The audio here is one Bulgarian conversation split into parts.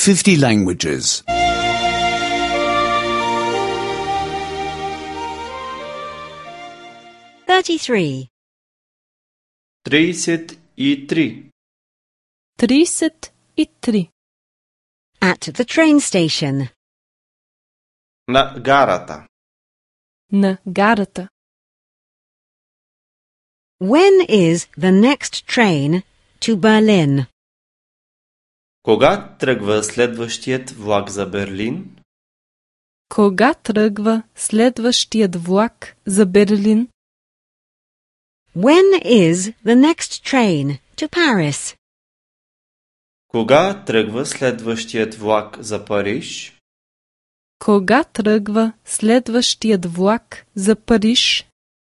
50 languages. 33. 33. 33. At the train station. На гарата. На гарата. When is the next train to Berlin? Кога тръгва следващият влак за Берлин? Кога тръгва следващият влак за Берлин? When is the next train to Paris? Кога тръгва следващият влак за Париж? Кога тръгва следващият влак за Париж?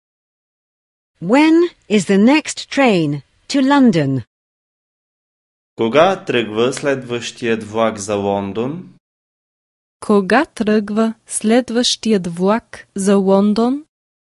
When is the next train to London? Кога тръгва следващият влак за Лондон? Кога тръгва следващият влак за Лондон?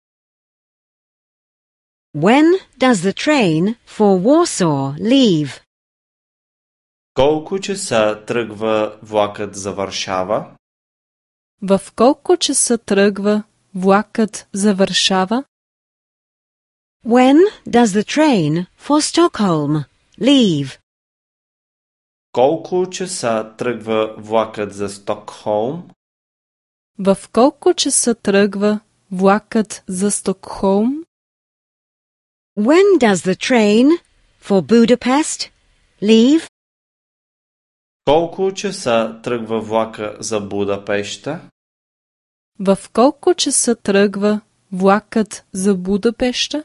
When does the train for Warsaw leave? Колко часа тръгва влакът за Варшава? В колко часа тръгва влакът за Варшава? When does the train for Stockholm leave? Колко часа тръгва влакът за Стокхолм? В колко часа тръгва влакът за Стокхолм? When does the train for Budapest leave? Колко часа тръгва влака за Будапеща? В колко часа тръгва влакът за Будапеща?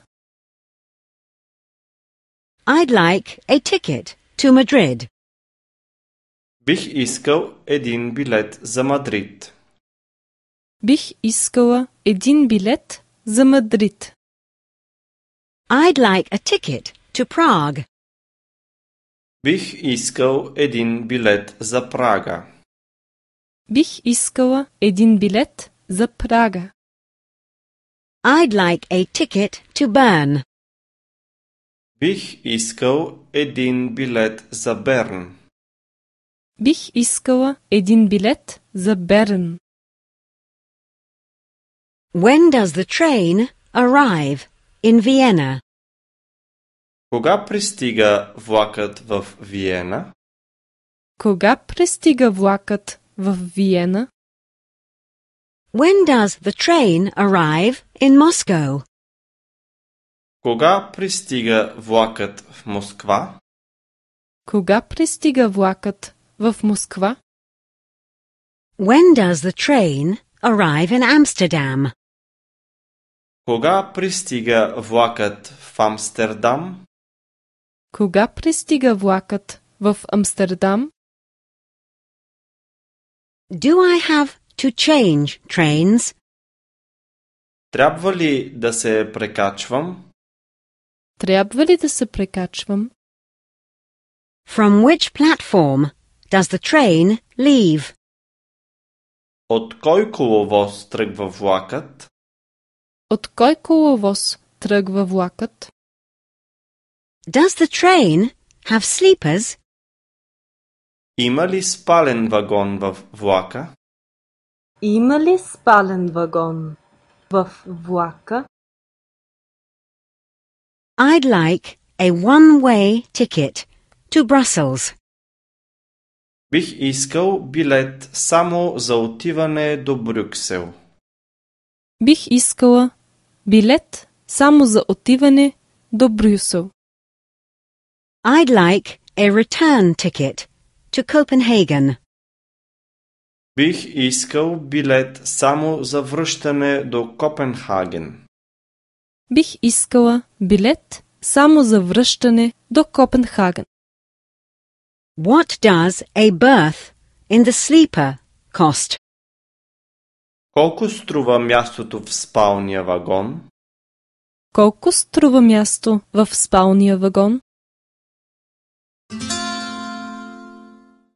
I'd like a ticket to Madrid. Бих искал един билет за Мадрид. Бих искала един билет за Мадрид. I'd like a ticket to Prague. Бих искал един билет за Прага. Бих искала един билет за Прага. I'd like a ticket to Bern. Бих искал един билет за Берн. Бих искала един билет за Берн. When does the train arrive in Vienna? Кога пристига влакът в Виена? Кога пристига влакът в Виена? When does the train arrive in Moscow? Кога пристига влакът в Москва? Кога пристига влакът в Москва? When does the train arrive in Amsterdam? Кога пристига влакът в Амстердам? Кога пристига влакът в Амстердам? Do I have to change trains? Трябва ли да се прекачвам? Трябва ли да се прекачвам? From which platform does the train leave? От кой коловоз тръгва влакът? От кой коловоз тръгва влакът? Does the train have sleepers? Има ли спален вагон в влака? Има ли спален вагон в влака? I'd like a one-way ticket to Brussels. Бих искал билет само за отиване до Брюксел. Бих искала билет само за отиване до Брюсел. I'd like a return ticket to Copenhagen. Бих искал билет само за връщане до Копенхаген. Бих искала билет само за връщане до Копенхаген. What does a berth in the sleeper cost? Колко струва мястото в спалния вагон? Колко струва място в спалния вагон?